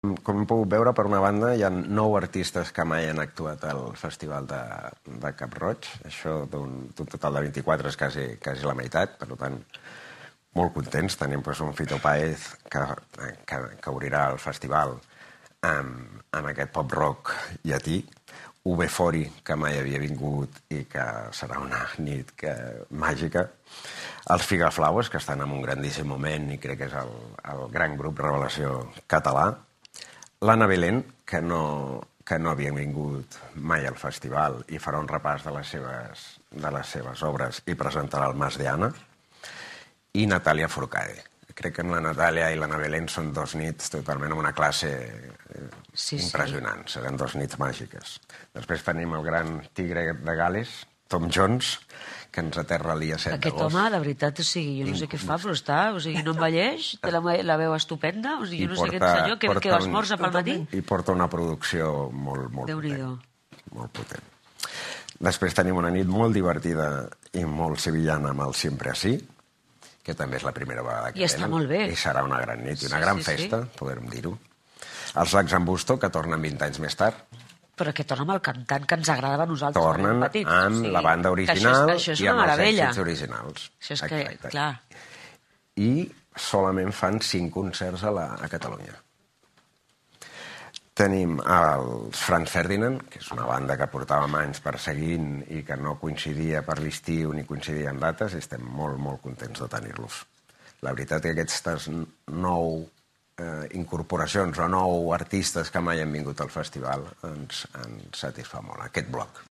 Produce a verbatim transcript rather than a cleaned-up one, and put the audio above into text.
Com hem pogut veure, per una banda, hi ha nou artistes que mai han actuat al Festival de, de Cap-roig. Això d'un total de vint-i-quatre és quasi, quasi la meitat, per tant, molt contents. Tenim pues, un Fito Páez que, que, que obrirà el festival amb, amb aquest pop-rock llatí, U B Fori, que mai havia vingut i que serà una nit que, màgica, els Figaflaues, que estan en un grandíssim moment i crec que és el, el gran grup revelació català, l'Anna Belén, que no, que no havia vingut mai al festival i farà un repàs de les seves, de les seves obres i presentarà el Mas d'Anna, i Natàlia Forcade. Crec que la Natàlia i l'Anna Belén són dos nits totalment amb una classe sí, impressionant. Sí. Seran dos nits màgiques. Després tenim el gran tigre de Gal·les, Tom Jones, que ens aterra el dia set d'agost. Aquest home, de veritat, o sigui, jo no sé què fa, però està, o sigui, no envelleix, té la, la veu estupenda, o sigui, jo no sé aquest senyor que, que esmorza pel matí. I porta una producció molt, molt potent. Molt potent. Després tenim una nit molt divertida i molt sevillana amb el Siempre Así, que també és la primera vegada que I està molt bé. I serà una gran nit i una gran festa, podem dir-ho. Els Lacs en Busto, que tornen vint anys més tard. Però que tornen amb el cantant que ens agradava a nosaltres. Tornen amb la banda original i amb els èxits originals. Això és que, clar. I solament fan cinc concerts a, la, a Catalunya. Tenim els Franz Ferdinand, que és una banda que portàvem anys perseguint i que no coincidia per l'estiu ni coincidia en dates, i estem molt, molt contents de tenir-los. La veritat és que aquestes nou eh, incorporacions o nou artistes que mai han vingut al festival ens, ens satisfà molt, aquest bloc.